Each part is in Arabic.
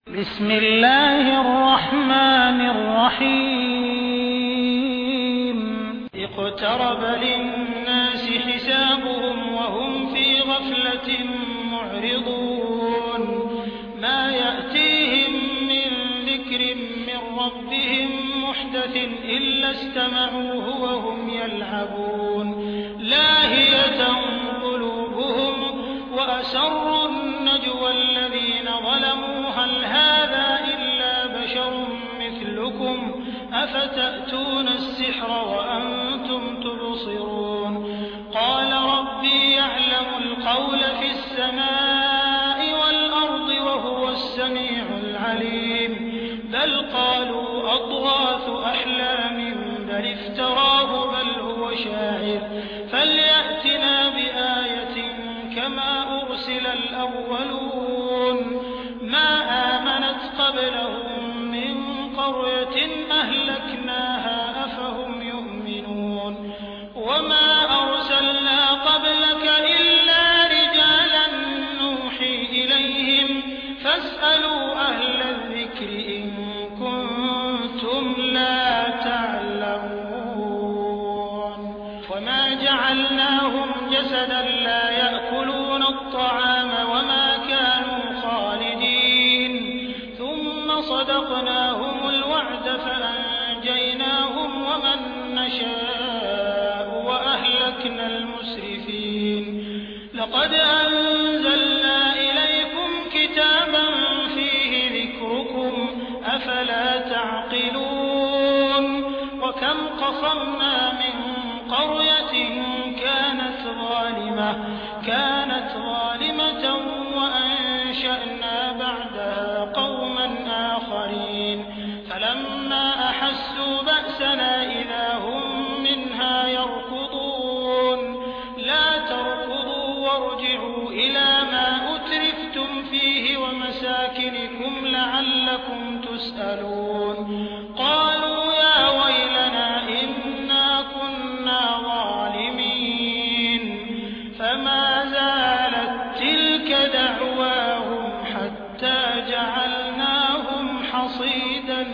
بسم الله الرحمن الرحيم اقترب للناس حسابهم وهم في غفلة معرضون ما يأتيهم من ذكر من ربهم محدث إلا استمعوه وهم يلعبون لاهية قلوبهم وأسروا النجوى الذين ظلموا هل هذا إلا بشر مثلكم أفتأتون السحر وأنتم تبصرون قال ربي يعلم القول في السماء والأرض وهو السميع العليم بل قالوا أضغاث أحلام بل افتراه بل هو شاعر فليأتنا بآية كما أرسل الأولون ما آمنت قبلهم من قرية أهلكناها أفهم يؤمنون وما أرسلنا قبلك إلا رجالا نوحي إليهم فاسألوا أهل الذكر إن كنتم لا تعلمون وما جعلناهم جسدا لا يأكلون الطعام وما كانوا خالدين ثم صدقناهم الوعد فأنجيناهم ومن نشاء وأهلكنا المسرفين لقد أنزلنا إليكم كتابا فيه ذكركم أفلا تعقلون وكم قصمنا من قرية كانت ظالمة وأنشأنا بعدها قوما آخرين فلما أحسوا بأسنا إذا هم منها يركضون لا تركضوا وارجعوا إلى ما أترفتم فيه ومساكنكم لعلكم تسألون قالوا يا ويلنا إنا كنا ظالمين فما زالت تلك دعواهم حتى جعلناهم حصيدا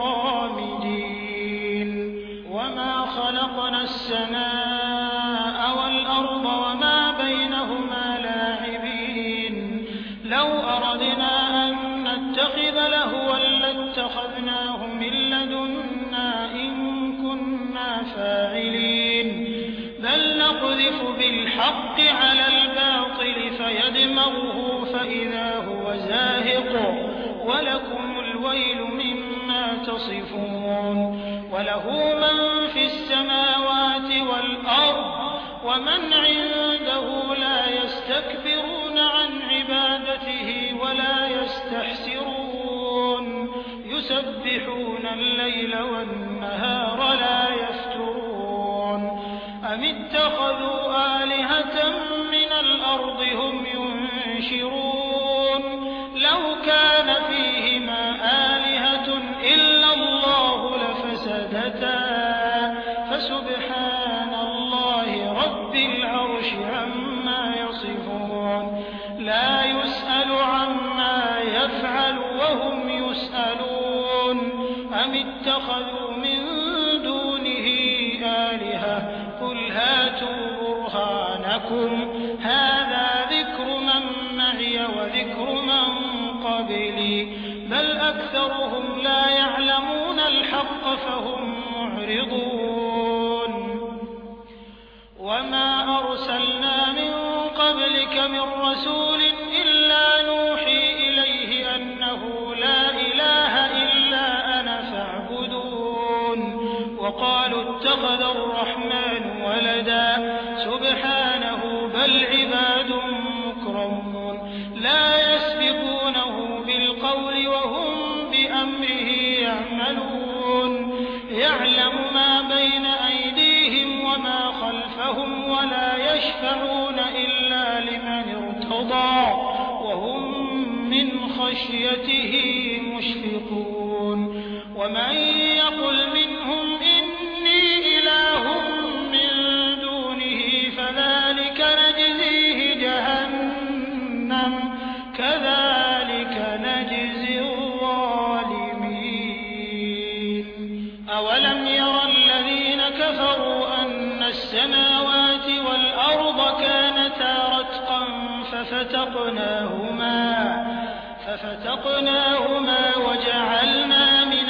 خامدين وما خلقنا السماء والأرض وما بينهما لاعبين لو أردنا أن نتخذ لهوا لاتخذناه من لدنا إن كنا فاعلين بل نقذف بالحق على الباطل فيدمغه فإذا هو زاهق ولكم الويل مما تصفون وله من في السماوات والأرض ومن عنده لا يستكبرون عن عبادته ولا يستحسرون يسبحون الليل والنهار لا يفترون أم اتخذوا آلهة من الأرض هم ينشرون لو كان فيهما آلهة إلا الله لفسدتا فسبحان الله رب العرش عما يصفون لا يسأل عما يفعل وهم يسألون أم اتخذوا من دونه آلهة قل هاتوا برهانكم هذا ذكر من معي وذكر من قبلي بل أكثرهم لا يعلمون الحق فهم معرضون وما أرسلنا من قبلك من رسول إلا نوحي إليه أنه لا إله إلا أنا فاعبدون وقالوا اتخذ الرحمن ولدا سبحانه بل عباد مكرمون لا يسبقونه بالقول وهم بأمره يعملون يعلم ما بين أيديهم وما خلفهم ولا يشفعون إلا لمن ارتضى وهم من خشيته مشفقون ومن يقل منهم إني إله من دونه فذلك نجزيه جهنم كذلك نجزي ففتقناهما وجعلنا من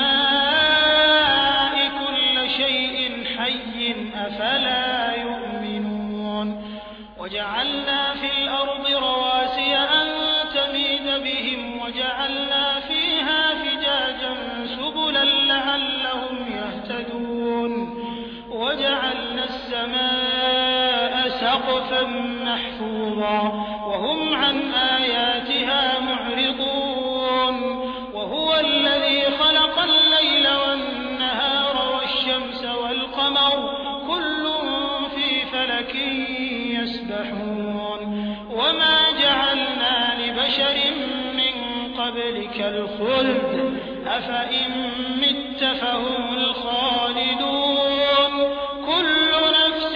الماء كل شيء حي أفلا يؤمنون وجعلنا في الأرض رواسي أن تميد بهم وجعلنا فيها فجاجا سبلا لعلهم يهتدون وجعلنا السماء سقفا محفوظا وهم عن آياتها معرضون وهو الذي خلق الليل والنهار والشمس والقمر كل في فلك يسبحون وما جعلنا لبشر من قبلك الخلد أفإن مت فهم الخالدون كل نفس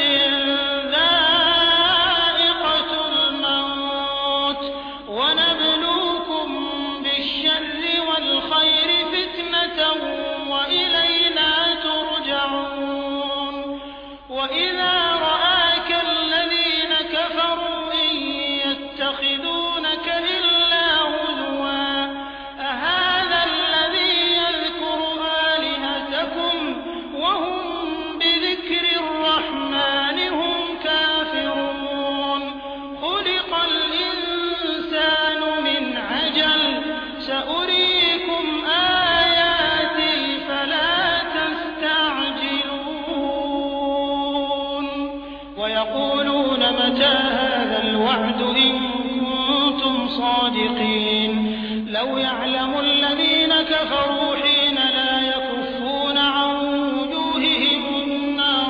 ذائقة الموت ونبلوكم بالشر والخير فتنة وإلينا ترجعون وإذا رآك الذين كفروا إن يتخذونك إلا هزوا أهذا الذي يذكر آلهتكم وهم بذكر الرحمن هم كافرون خلق الإنسان من عجل سأريكم آياتي فلا تستعجلون ويقولون متى هذا الوعد إن كنتم صادقين لو يعلم الذين كفروا حين لا يكفون عن وجوههم النار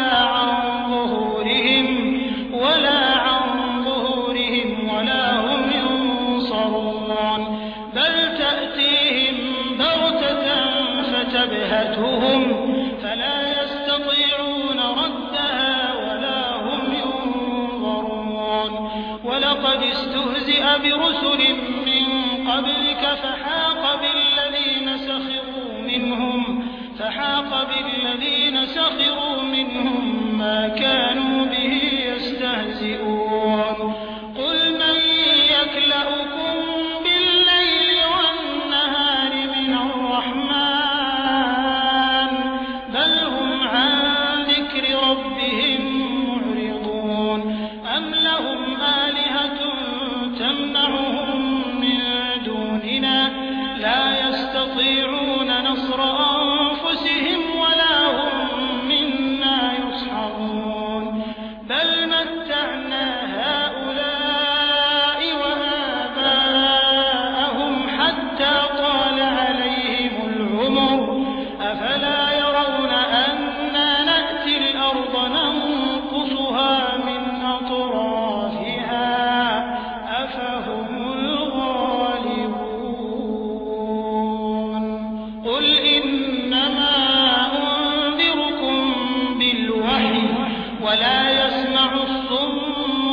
ولا عن ظهورهم ولا هم ينصرون بل تأتيهم بغتة فتبهتهم فلا يستطيعون ردها ولا هم ينظرون ولقد استهزئ برسل من قبلك فحاق بالذين سخروا منهم ما كانوا به يستهزئون قل من يكلؤكم بالليل والنهار من الرحمن بل هم عن ذكر ربهم معرضون أم لهم آلهة تمنعهم من دوننا لا يستطيعون نصر أنفسهم ولا هم منا يصحبون بل متعنا هؤلاء وآباءهم حتى طال عليهم العمر أفلا يرون أنا نأتي الأرض ننقصها من أطرافها أفهم الغالبون قل إنما أنذركم بالوحي ولا يسمع الصم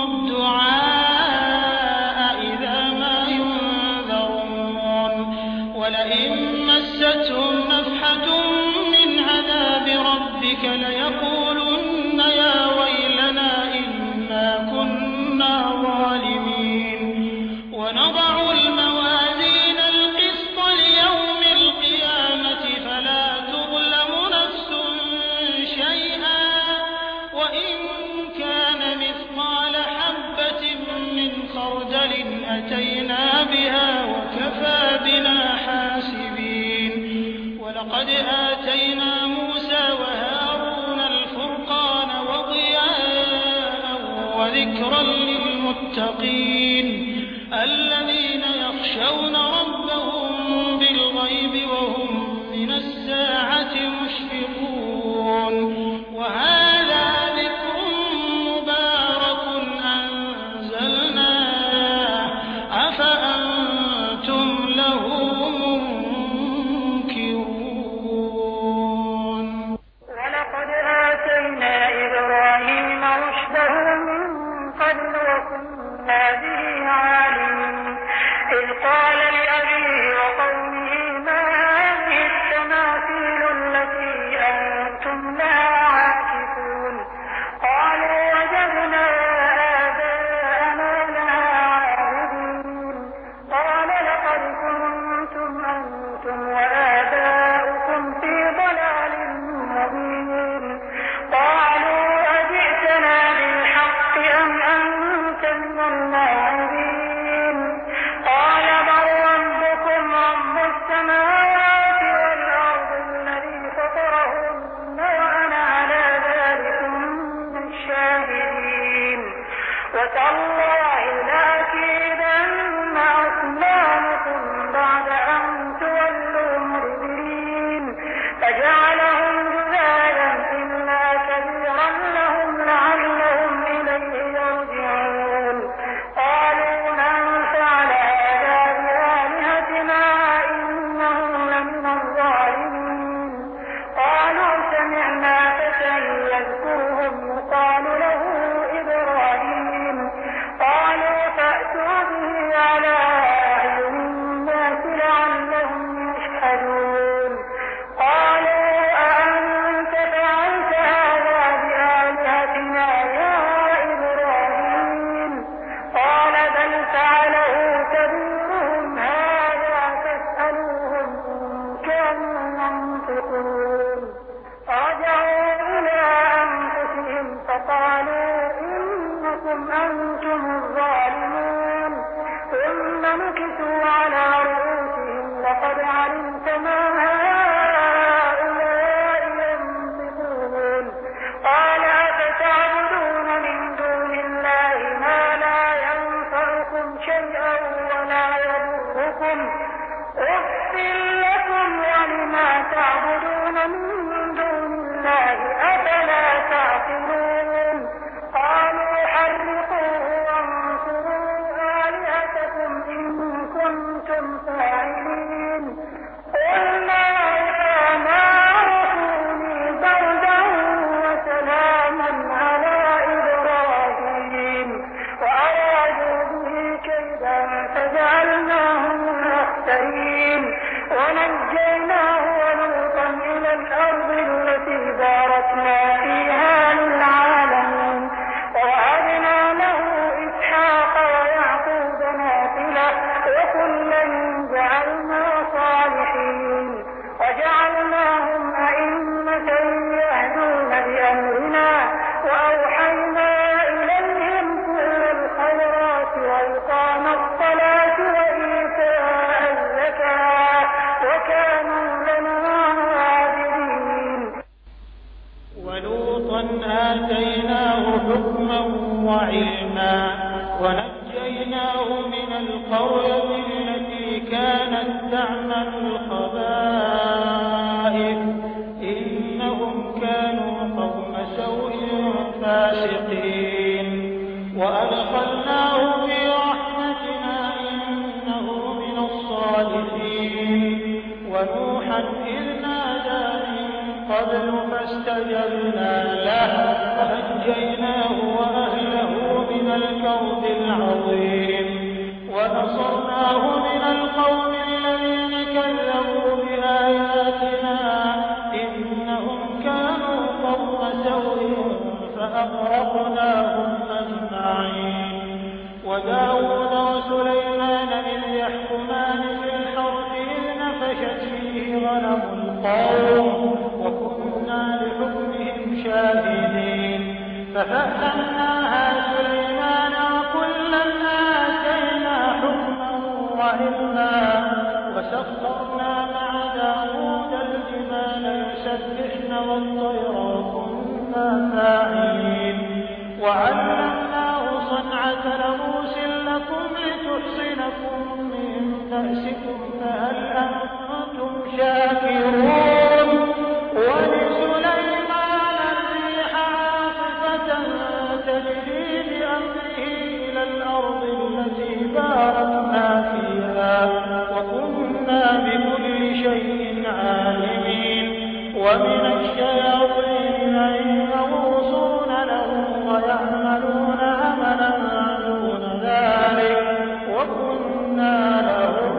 الدعاء إذا ما ينذرون ولئن مستهم نفحة من عذاب ربك ليقولن يا ويلنا إنا كنا ظالمين ونضع الموازين القسط ليوم القيامة فلا تظلم نفس شيئا وإن كان مثقال حبة من خردل أتينا بها وكفى بنا حاسبين ولقد آتينا موسى وهارون الفرقان وضياء وذكرا للمتقين الذين يخشون ربهم بالغيب وهم من الساعة مشفقون وهذا ذكر مبارك أنزلناه أفأنتم له منكرون ولقد آتينا إبراهيم رشده من قبل وكنا به عالمين الصالحين ونجيناه ولوطا إلى الأرض التي باركنا فيها للعالمين ووهبنا له إسحاق ويعقوب نافلة وكلا جعلنا صالحين وجعلناهم أئمة يهدون بأمرنا وأوحينا إليهم كل الخيرات وإقام الصلاة وإيتاء الزكاة وكانوا لنا عابدين. ولوطا آتيناه حكما وعلما ونجيناه من القرية التي كانت تعمل الخبائث إنهم كانوا قوم سوء فاسقين وأدخلناه في رحمتنا إنه من الصالحين ونوحا إذ نادى من قبل فاستجبنا له فنجيناه وأهله من الكرب العظيم ونصرناه من القوم الذين كذبوا بآياتنا إنهم كانوا قوم سوء فأغرقناهم أجمعين. وداود وسليمان إذ يحكمان في الحرث إذ نفشت فيه غنم القوم وكنا لحكمهم شاهدين ففهمناها سليمان وكلا آتينا حكما وعلما وسخرنا مع داود الجبال يسبحن والطير وكنا فاعلين وعلمناه صنعة لبوس لكم لتحصنكم من بأسكم فهل أنتم شاكرون. ولسليمان الريح عاصفة تجري بأمره إلى الأرض التي باركنا فيها وكنا بكل شيء عالمين. ومن الشياطين من يغوصون له ويعملون عملا دون ذلك وكنا لهم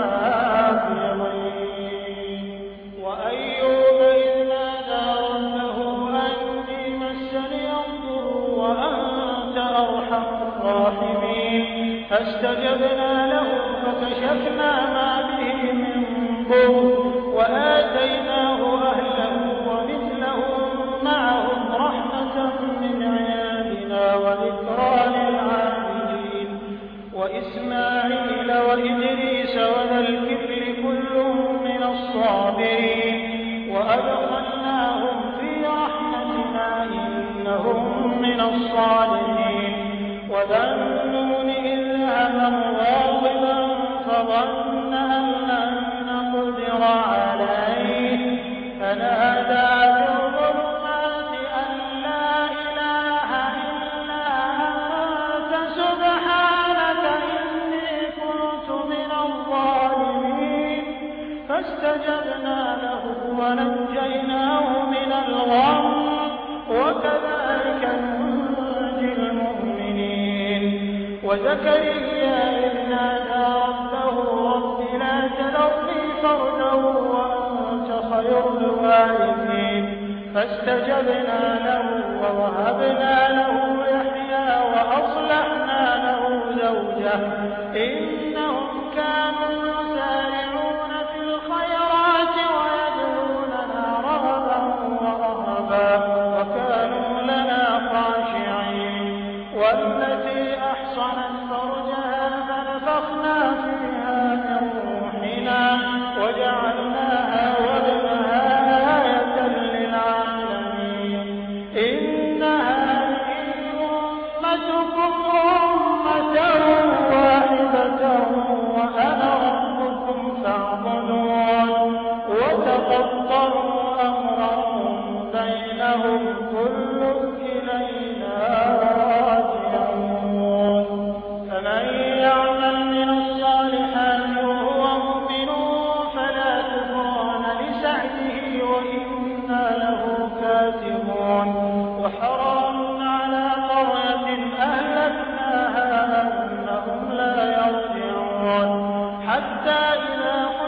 حافظين. وأيوب إذ نادى ربه أني مسني الضر وأنت أرحم الراحمين فاستجبنا له فكشفنا ما به من ضر وآتيناه أهله ومثلهم معهم رحمة من عندنا وذكرى للعابدين. وإسماعيل وإدريس وذا الكفل كل من الصابرين وأدخلناهم في رحمتنا إنهم من الصالحين. وذا النون إذ ذهب مغاضبا فظن أن لن نقدر عليه فنادى في الظلمات أن لا إله إلا أنت سبحانك إني كنت من الظالمين فاستجبنا له ونجيناه من الغم وكذلك ننجي المؤمنين. وزكريا إذ نادى ربه رب لا تذرني فردا وأنت خير الوارثين فاستجبنا له ووهبنا له يحيى وأصلحنا له زوجه إنهم كانوا يسارعون في الخيرات ويدعوننا رغبا ورهبا وكانوا لنا خاشعين. والتي أحصنت فرجها فنفخنا فيها من روحنا وجعلناها وابنها آية للعالمين. إن هذه أمتكم أمة واحدة وأنا ربكم فاعبدون. وتقطعوا أمرهم بينهم كل إلينا راجعون. فمن يعمل من الصالحات وهو مؤمن فلا كفران لسعيه وإنا له كاتبون. وحرام على قرية أهلكناها أنهم لا يرجعون حتى إذا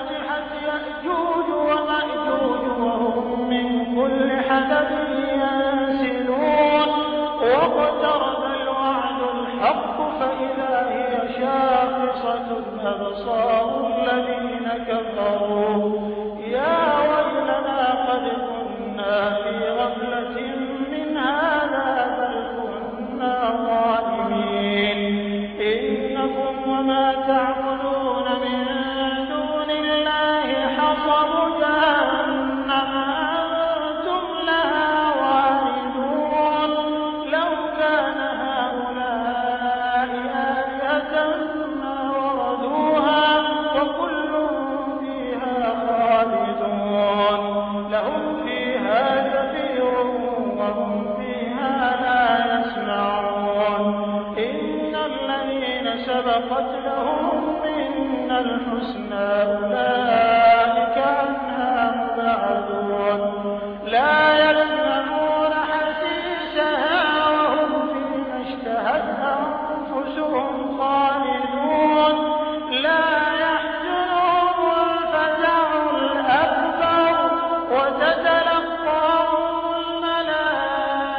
كفروا يا ويلنا قد كنا في غفلة من هذا بل كنا ظالمين إنكم وما تعبدون من دون الله حصب جهنم أنتم لها واردون لو كان هؤلاء آلهة ما وردوها وكل فيها خالدون لهم فيها زفير وهم فيها لا يسمعون إن الذين سبقت لهم منا الحسنى أولئك عنها مبعدون لا يسمعون حسيسها وهم فيما اشتهت أنفسهم خالدون لا يحزنهم الفزع الأكبر وتتلقاهم الملائكة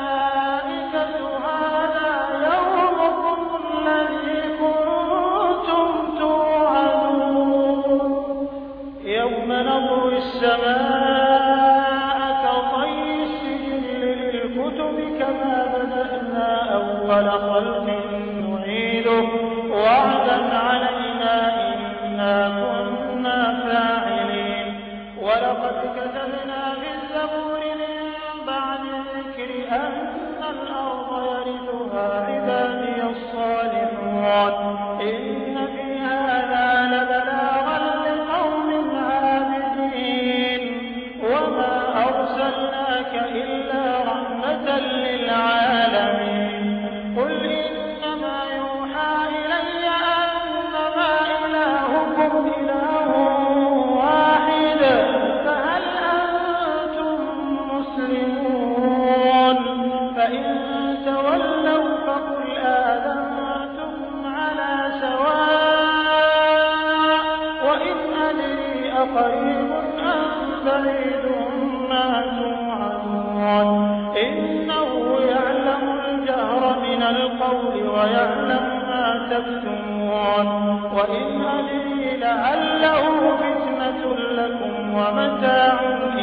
هذا يومكم الذي كنتم توعدون يوم نطوي السماء كطي السجل للكتب كما بدأنا أول خلق نعيده وعدا علينا إنا كنا فاعلين ولقد كتبنا في الزبور من بعد الذكر أن الأرض يرثها عبادي الصالحون إن في هذا لبلاغا لقوم عابدين وما أرسلناك إلا رحمة للعالمين قل إنما يوحى إلي أنما إلهكم إله واحد فهل أنتم مسلمون فإن تولوا فقل آذنتكم على سواء وإن أدري أقريب أم بعيد ما توعدون إنه يعلم الجهر من القول ويعلم ما تكتمون وإن أدري لعله فتنة لكم ومتاع